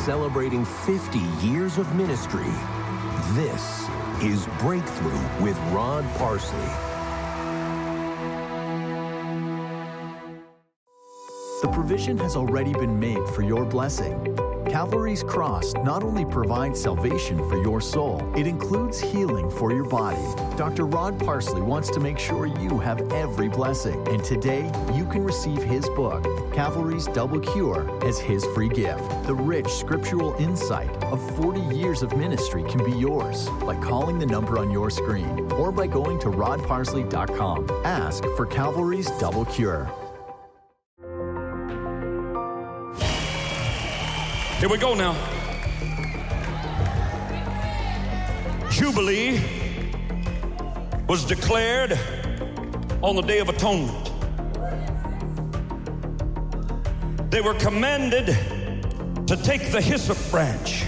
celebrating 50 years of ministry. This is Breakthrough with Rod Parsley. The provision has already been made for your blessing. Calvary's Cross not only provides salvation for your soul, it includes healing for your body. Dr. Rod Parsley wants to make sure you have every blessing, and today you can receive his book, Calvary's Double Cure, as his free gift. The rich scriptural insight of 40 years of ministry can be yours by calling the number on your screen or by going to rodparsley.com. Ask for Calvary's Double Cure. Here we go now. Jubilee was declared on the Day of Atonement. They were commanded to take the hyssop branch.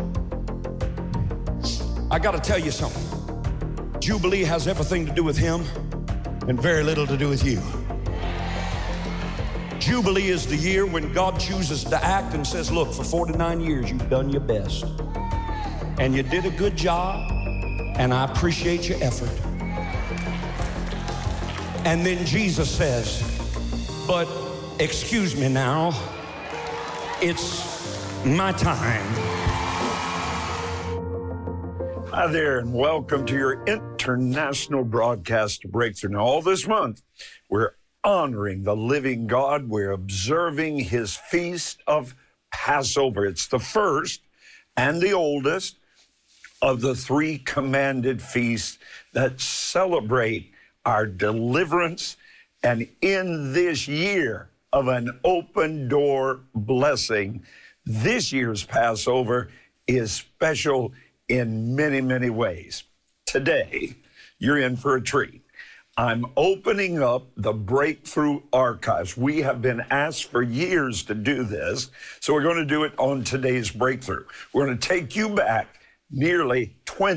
I got to tell you something. Jubilee has everything to do with him and very little to do with you. Jubilee is the year when God chooses to act and says, look, for 49 years you've done your best. And you did a good job, and I appreciate your effort. And then Jesus says, but excuse me now, it's my time. Hi there, and welcome to your international broadcast Breakthrough. Now, all this month, we're honoring the living God. We're observing his feast of Passover. It's the first and the oldest of the three commanded feasts that celebrate our deliverance. And in this year of an open door blessing, this year's Passover is special in many, many ways. Today, you're in for a treat. I'm opening up the Breakthrough Archives. We have been asked for years to do this, so we're going to do it on today's Breakthrough. We're going to take you back nearly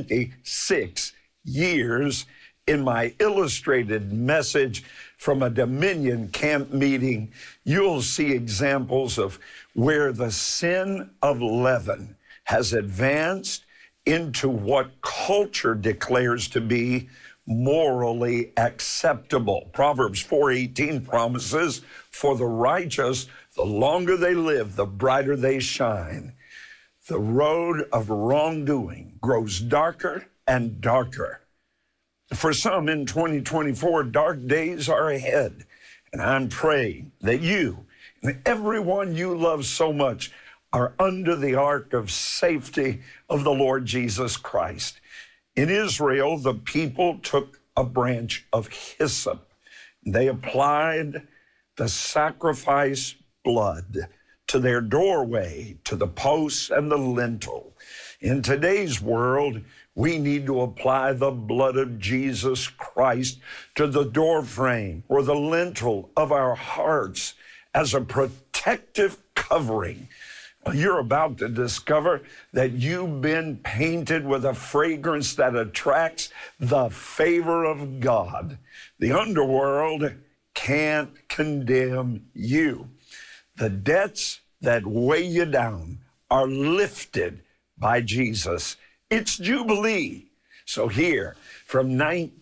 26 years in my illustrated message from a Dominion camp meeting. You'll see examples of where the sin of leaven has advanced into what culture declares to be morally acceptable. Proverbs 4:18 promises, for the righteous, the longer they live, the brighter they shine. The road of wrongdoing grows darker and darker. For some in 2024, dark days are ahead. And I'm praying that you and everyone you love so much are under the ark of safety of the Lord Jesus Christ. In Israel, the people took a branch of hyssop. They applied the sacrifice blood to their doorway, to the posts and the lintel. In today's world, we need to apply the blood of Jesus Christ to the doorframe or the lintel of our hearts as a protective covering. You're about to discover that you've been painted with a fragrance that attracts the favor of God. The underworld can't condemn you. The debts that weigh you down are lifted by Jesus. It's Jubilee. So here, from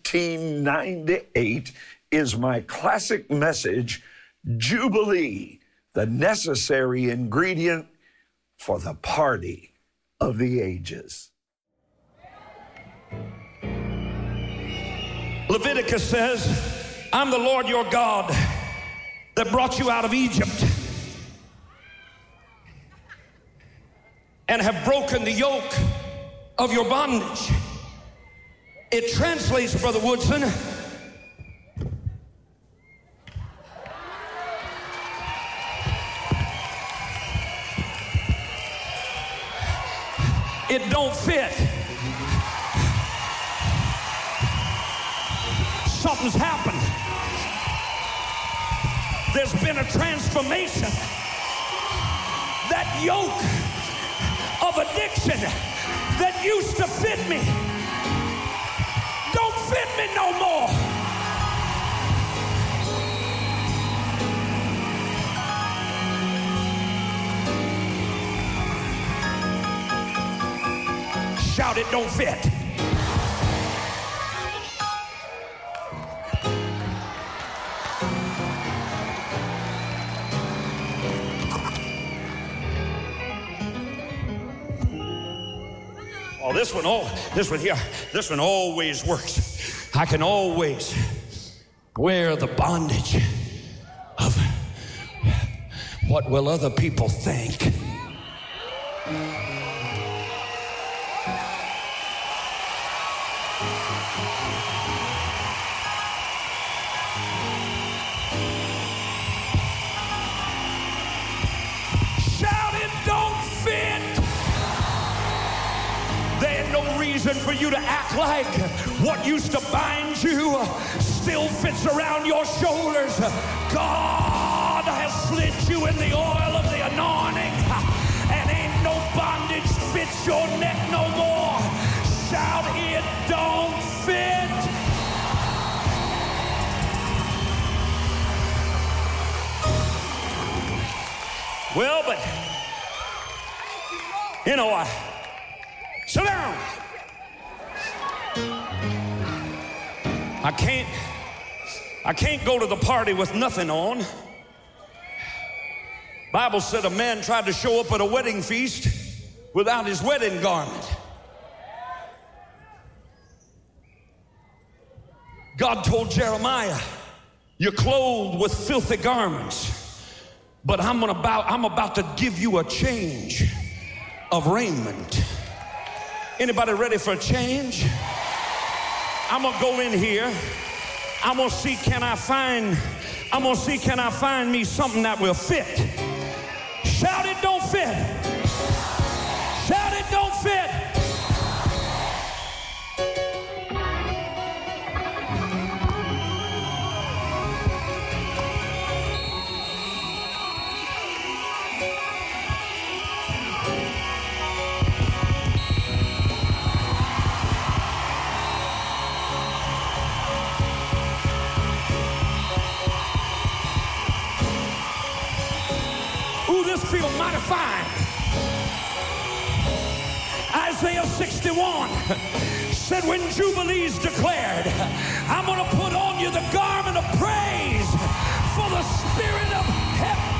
1998, is my classic message, Jubilee, the necessary ingredient for the party of the ages. Leviticus says, I'm the Lord your God that brought you out of Egypt and have broken the yoke of your bondage. It translates, Brother Woodson, it don't fit. Something's happened. There's been a transformation. That yoke of addiction that used to fit me don't fit me no more. shout, it don't fit. Oh, this one always works. I can always wear the bondage of what will other people think. For you to act like what used to bind you still fits around your shoulders. God has slid you in the oil of the anointing, and ain't no bondage fits your neck no more. Shout, it don't fit. Well, but you know, sit down. I can't go to the party with nothing on. Bible said a man tried to show up at a wedding feast without his wedding garment. God told Jeremiah, you're clothed with filthy garments, but I'm about to give you a change of raiment. Anybody ready for a change? I'm gonna go in here. I'm gonna see can I find me something that will fit. Shout, it don't fit. Shout, it don't fit. Feel mighty fine. Isaiah 61 said when Jubilee's declared, I'm going to put on you the garment of praise for the spirit of heaven.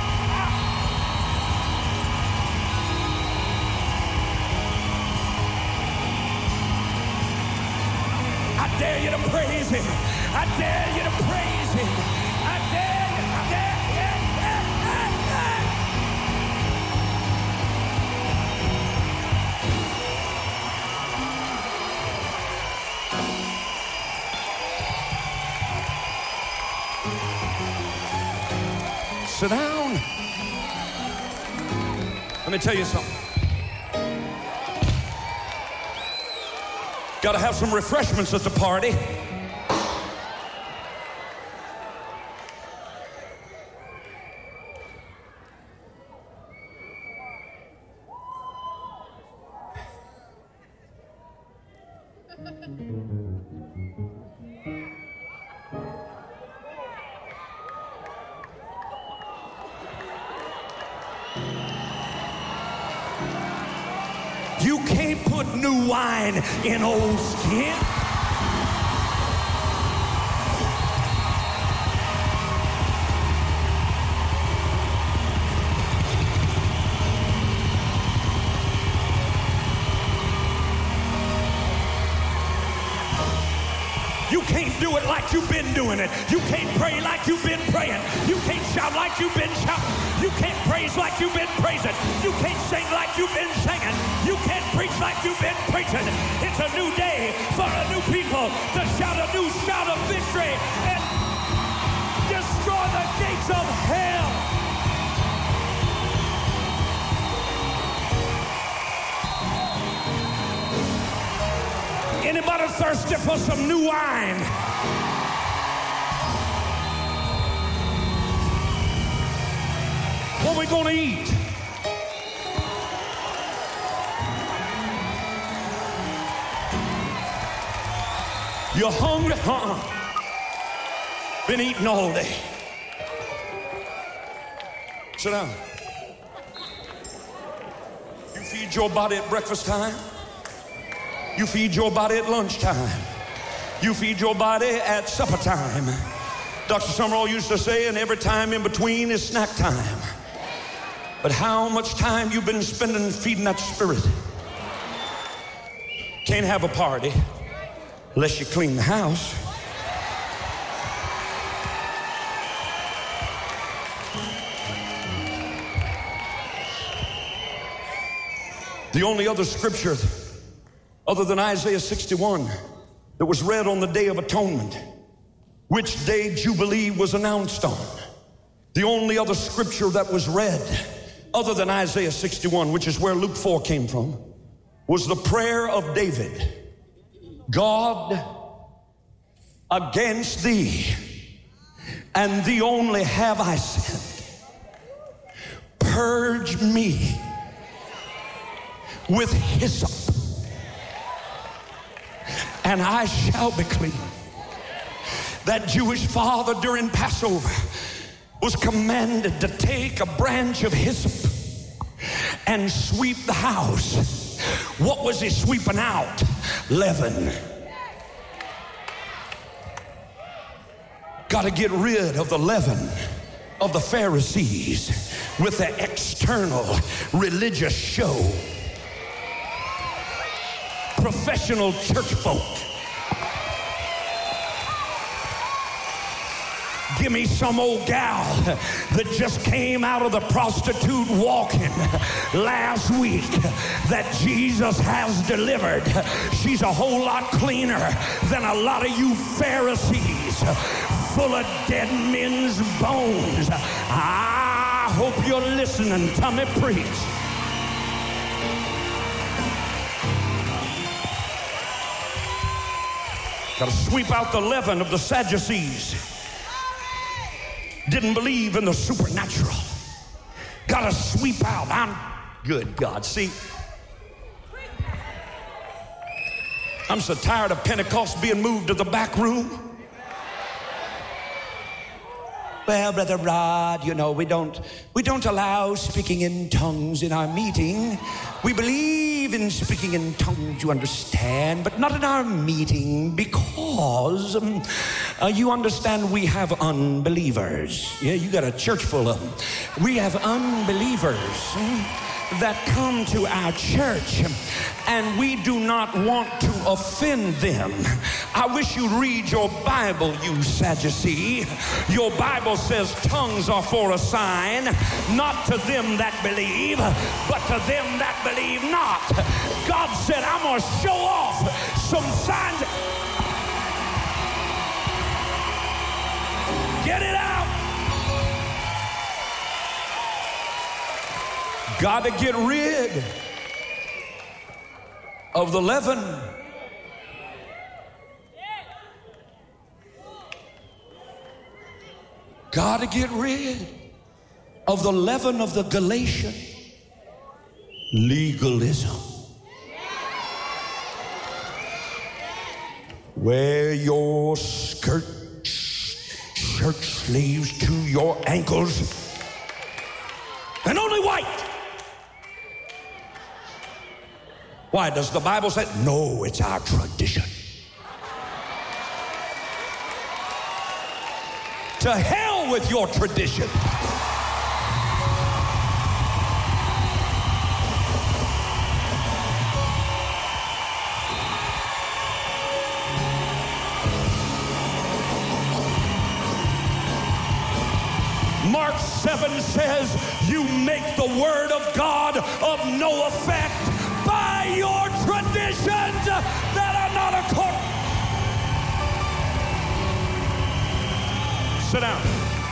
I dare you to praise him. I dare you to praise him. I dare you. I dare you. Sit down. Let me tell you something. Got to have some refreshments at the party. You can't put new wine in old skin. You can't do it like you've been doing it. You can't pray like you've been praying. You can't shout like you've been shouting. You can't praise like you've been praising. You can't sing like you've been singing. You can't preach like you've been preaching. It's a new day for a new people to shout a new shout of victory and destroy the gates of hell. Anybody thirsty for some new wine? What we gonna eat? You hungry? Been eating all day. Sit down. You feed your body at breakfast time? You feed your body at lunchtime. You feed your body at supper time. Dr. Summerall used to say, and every time in between is snack time. But how much time you've been spending feeding that spirit? Can't have a party unless you clean the house. The only other scripture other than Isaiah 61 that was read on the Day of Atonement, which day Jubilee was announced on. The only other scripture that was read other than Isaiah 61, which is where Luke 4 came from, was the prayer of David. God, against thee and thee only have I sinned. Purge me with hyssop, and I shall be clean. That Jewish father during Passover was commanded to take a branch of hyssop and sweep the house. What was he sweeping out? Leaven. Got to get rid of the leaven of the Pharisees with their external religious show. Professional church folk. Give me some old gal that just came out of the prostitute walking last week that Jesus has delivered. She's a whole lot cleaner than a lot of you Pharisees, full of dead men's bones. I hope you're listening to me preach. Got to sweep out the leaven of the Sadducees. Didn't believe in the supernatural. Got to sweep out. I'm good, God. See, I'm so tired of Pentecost being moved to the back room. Well, Brother Rod, you know, we don't allow speaking in tongues in our meeting. We believe in speaking in tongues, you understand, but not in our meeting because, you understand, we have unbelievers. Yeah, you got a church full of them. We have unbelievers that come to our church, and we do not want to offend them. I wish you'd read your Bible, you Sadducee. Your Bible says tongues are for a sign, not to them that believe, but to them that believe not. God said, I'm going to show off some signs. Get it out. Got to get rid of the leaven. Got to get rid of the leaven of the Galatian legalism. Wear your shirt sleeves to your ankles and only white. Why? Does the Bible say? No, it's our tradition. To hell with your tradition. Mark 7 says, you make the word of God of no effect by your traditions that are not according. Sit down.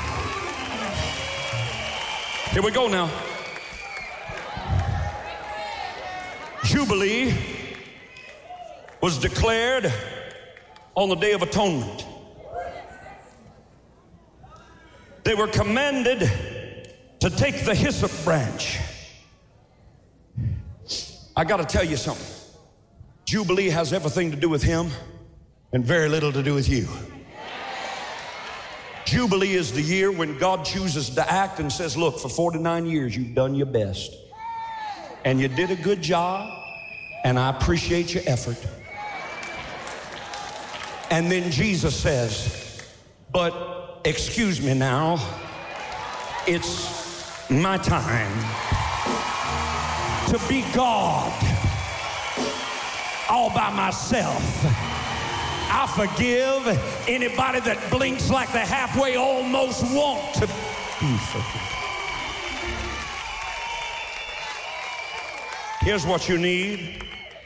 Here we go now. Jubilee was declared on the Day of Atonement. They were commanded to take the hyssop branch. I got to tell you something. Jubilee has everything to do with him and very little to do with you. Jubilee is the year when God chooses to act and says, look, for 49 years you've done your best. And you did a good job. and I appreciate your effort. And then Jesus says, but excuse me now, it's my time to be God all by myself. I forgive anybody that blinks like they halfway almost want to be forgiven. Here's what you need.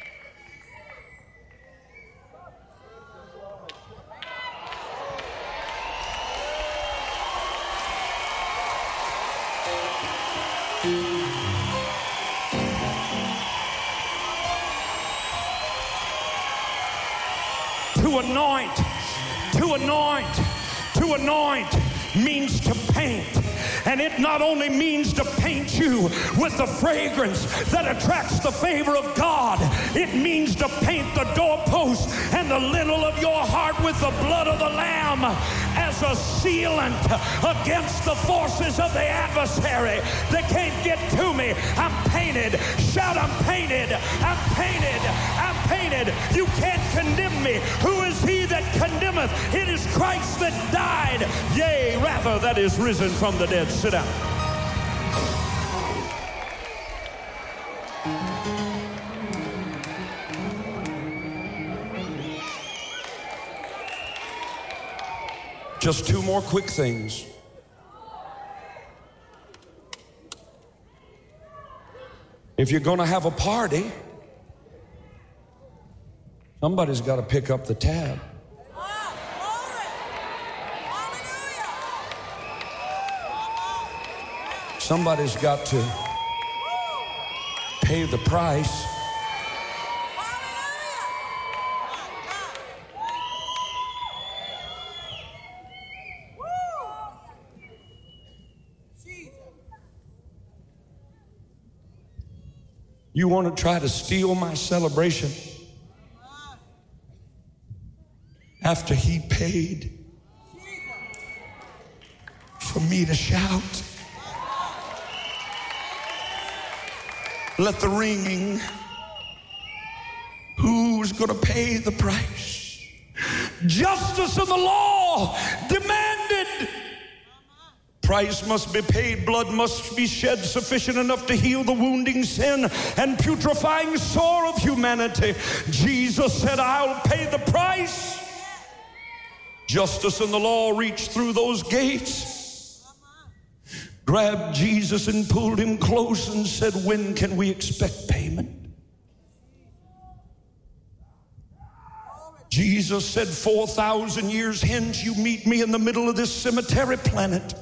To anoint means to paint. And it not only means to paint you with the fragrance that attracts the favor of God, it means to paint the doorpost and the lintel of your heart with the blood of the Lamb as a sealant against the forces of the adversary. They can't get to me. I'm painted. Shout, I'm painted. I'm painted. I'm painted. You can't condemn me. Who is he that condemneth? It is Christ that died, yea, rather that is risen from the dead. Sit down. Just two more quick things. If you're going to have a party, somebody's got to pick up the tab. Somebody's got to pay the price. You want to try to steal my celebration after he paid for me to shout? Let the ringing. Who's going to pay the price? Justice of the law demanded. Price must be paid, blood must be shed sufficient enough to heal the wounding sin and putrefying sore of humanity. Jesus said, I'll pay the price. Justice and the law reached through those gates, grabbed Jesus and pulled him close and said, when can we expect payment? Jesus said, 4,000 years hence you meet me in the middle of this cemetery planet.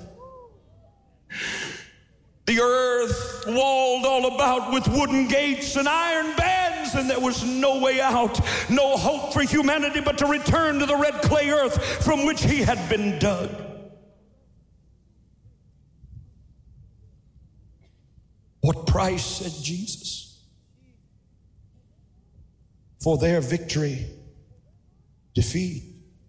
The earth walled all about with wooden gates and iron bands, and there was no way out, no hope for humanity but to return to the red clay earth from which he had been dug. What price, said Jesus, for their victory, defeat,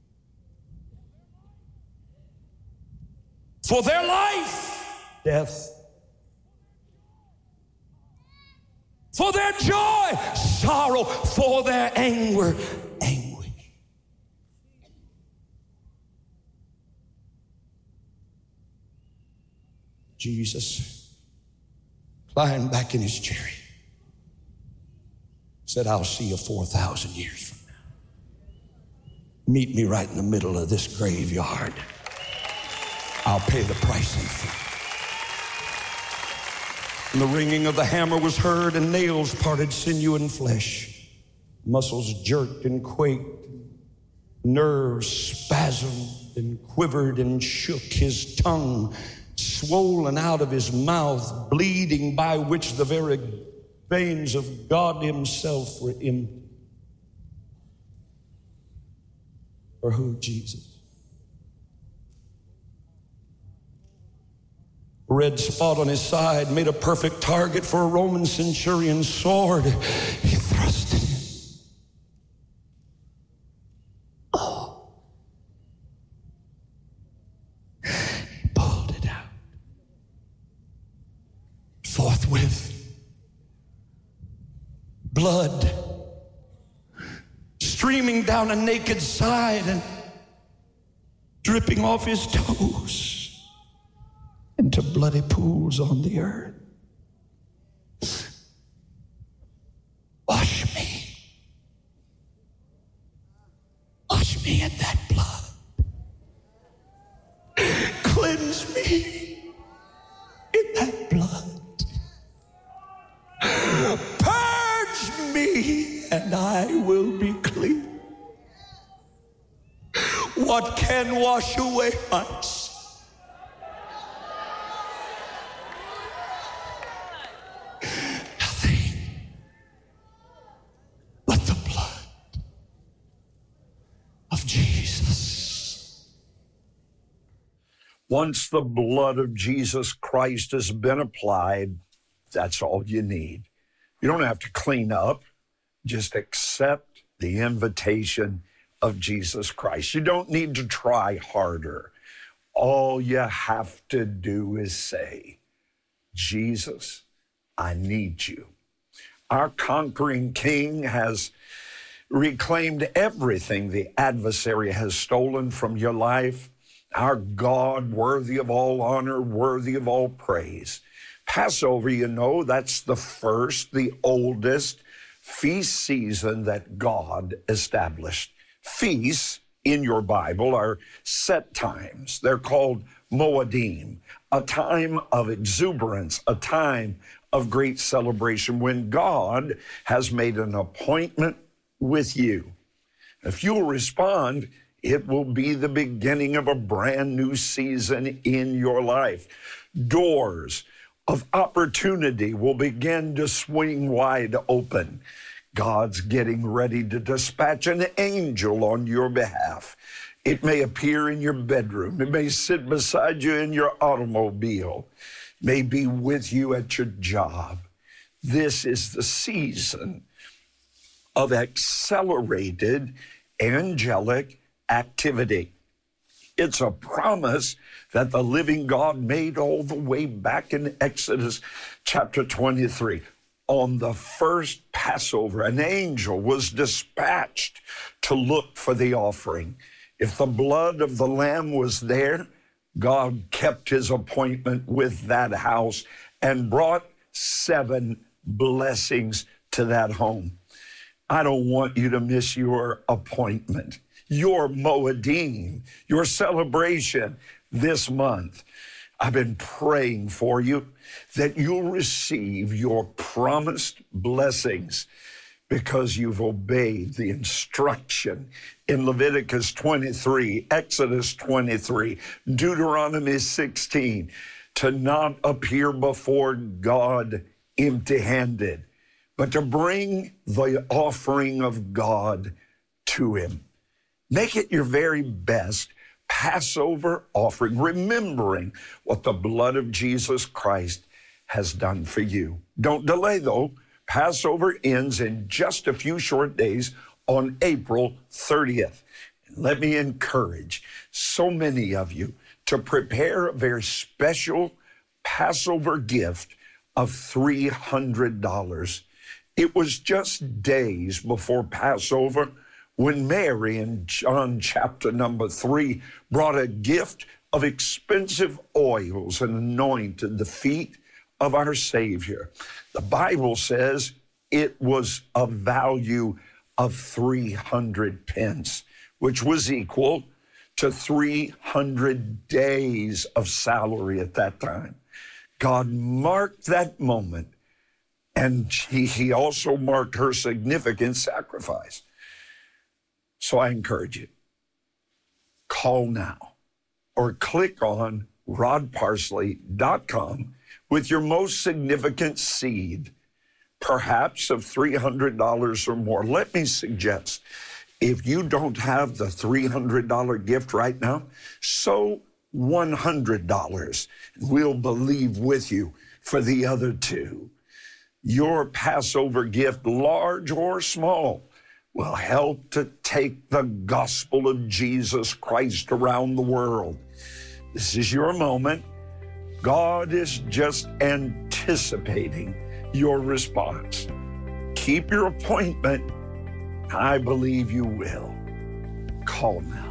for their life, death, for their joy, sorrow, for their anger, anguish. Jesus climbed back in his chariot, said, I'll see you 4,000 years from now. Meet me right in the middle of this graveyard. I'll pay the price in full. And the ringing of the hammer was heard, and nails parted sinew and flesh. Muscles jerked and quaked, nerves spasmed and quivered and shook. His tongue swollen out of his mouth, bleeding, by which the very veins of God himself were empty. For who? Jesus. Red spot on his side made a perfect target for a Roman centurion's sword. He thrust it in. Oh. He pulled it out. Forthwith, blood streaming down a naked side and dripping off his toes into bloody pools on the earth. Wash me. Wash me in that blood. Cleanse me in that blood. Purge me and I will be clean. What can wash away my sin? Nothing but the blood of Jesus. Once the blood of Jesus Christ has been applied, that's all you need. You don't have to clean up. Just accept the invitation of Jesus Christ. You don't need to try harder. All you have to do is say, Jesus, I need you. Our conquering King has reclaimed everything the adversary has stolen from your life. Our God, worthy of all honor, worthy of all praise. Passover, you know, that's the first, the oldest feast season that God established. Feasts in your Bible are set times. They're called Moedim, a time of exuberance, a time of great celebration when God has made an appointment with you. If you'll respond, it will be the beginning of a brand new season in your life. Doors of opportunity will begin to swing wide open. God's getting ready to dispatch an angel on your behalf. It may appear in your bedroom. It may sit beside you in your automobile. It may be with you at your job. This is the season of accelerated angelic activity. It's a promise that the living God made all the way back in Exodus chapter 23. On the first Passover, an angel was dispatched to look for the offering. If the blood of the lamb was there, God kept his appointment with that house and brought 7 blessings to that home. I don't want you to miss your appointment, your Moedim, your celebration this month. I've been praying for you that you'll receive your promised blessings because you've obeyed the instruction in Leviticus 23, Exodus 23, Deuteronomy 16, to not appear before God empty-handed, but to bring the offering of God to him. Make it your very best Passover offering, remembering what the blood of Jesus Christ has done for you. Don't delay, though. Passover ends in just a few short days on April 30th. Let me encourage so many of you to prepare a very special Passover gift of $300. It was just days before Passover when Mary in John chapter number 3 brought a gift of expensive oils and anointed the feet of our Savior. The Bible says it was a value of 300 pence, which was equal to 300 days of salary at that time. God marked that moment, and he also marked her significant sacrifice. So I encourage you, call now or click on rodparsley.com with your most significant seed, perhaps of $300 or more. Let me suggest, if you don't have the $300 gift right now, sow $100. We'll believe with you for the other 2. Your Passover gift, large or small, will help to take the gospel of Jesus Christ around the world. This is your moment. God is just anticipating your response. keep your appointment. I believe you will. Call now.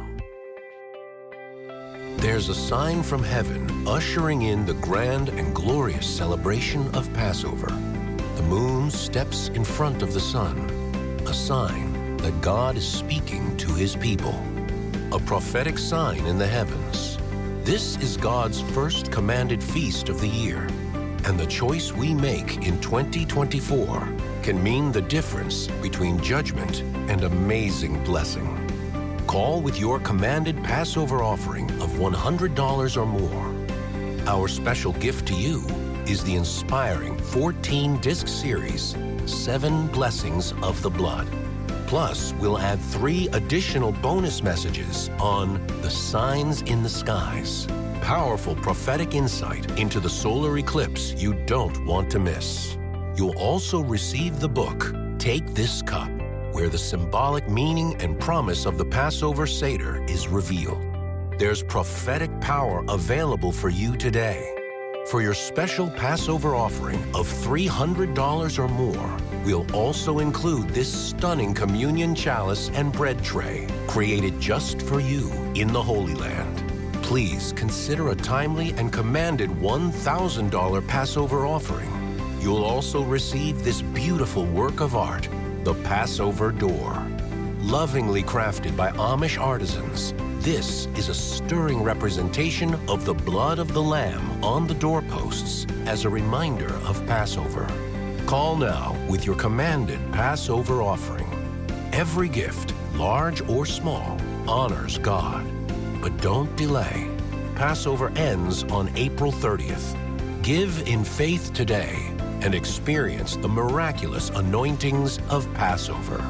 There's a sign from heaven ushering in the grand and glorious celebration of Passover. The moon steps in front of the sun, a sign that God is speaking to his people. A prophetic sign in the heavens. This is God's first commanded feast of the year, and the choice we make in 2024 can mean the difference between judgment and amazing blessing. Call with your commanded Passover offering of $100 or more. Our special gift to you is the inspiring 14-disc series, 7 Blessings of the Blood. Plus, we'll add 3 additional bonus messages on the signs in the skies. Powerful prophetic insight into the solar eclipse you don't want to miss. You'll also receive the book, Take This Cup, where the symbolic meaning and promise of the Passover Seder is revealed. There's prophetic power available for you today. For your special Passover offering of $300 or more, we'll also include this stunning communion chalice and bread tray, created just for you in the Holy Land. Please consider a timely and commanded $1,000 Passover offering. You'll also receive this beautiful work of art, the Passover Door. Lovingly crafted by Amish artisans, this is a stirring representation of the blood of the Lamb on the doorposts as a reminder of Passover. Call now with your commanded Passover offering. Every gift, large or small, honors God. But don't delay. Passover ends on April 30th. Give in faith today and experience the miraculous anointings of Passover.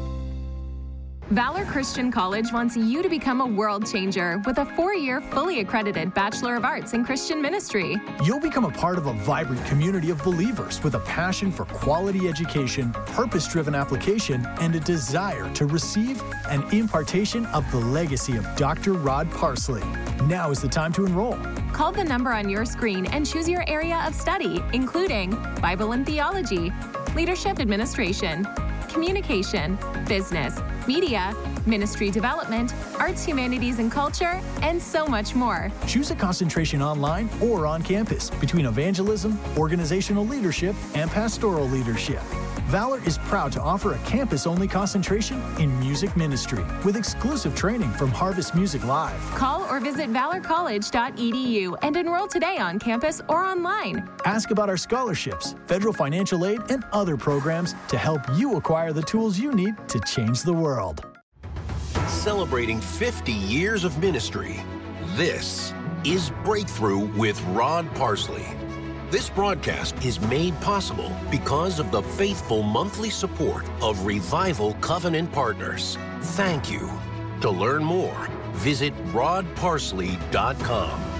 Valor Christian College wants you to become a world changer with a 4-year fully accredited Bachelor of Arts in Christian Ministry. You'll become a part of a vibrant community of believers with a passion for quality education, purpose-driven application, and a desire to receive an impartation of the legacy of Dr. Rod Parsley. Now is the time to enroll. Call the number on your screen and choose your area of study, including Bible and Theology, Leadership Administration, Communication, Business, Media, Ministry Development, Arts, Humanities, and Culture, and so much more. Choose a concentration online or on campus between evangelism, organizational leadership, and pastoral leadership. Valor is proud to offer a campus-only concentration in music ministry with exclusive training from Harvest Music Live. Call or visit valorcollege.edu and enroll today on campus or online. Ask about our scholarships, federal financial aid, and other programs to help you acquire the tools you need to change the world. Celebrating 50 years of ministry, this is Breakthrough with Rod Parsley. This broadcast is made possible because of the faithful monthly support of Revival Covenant Partners. Thank you. To learn more, visit rodparsley.com.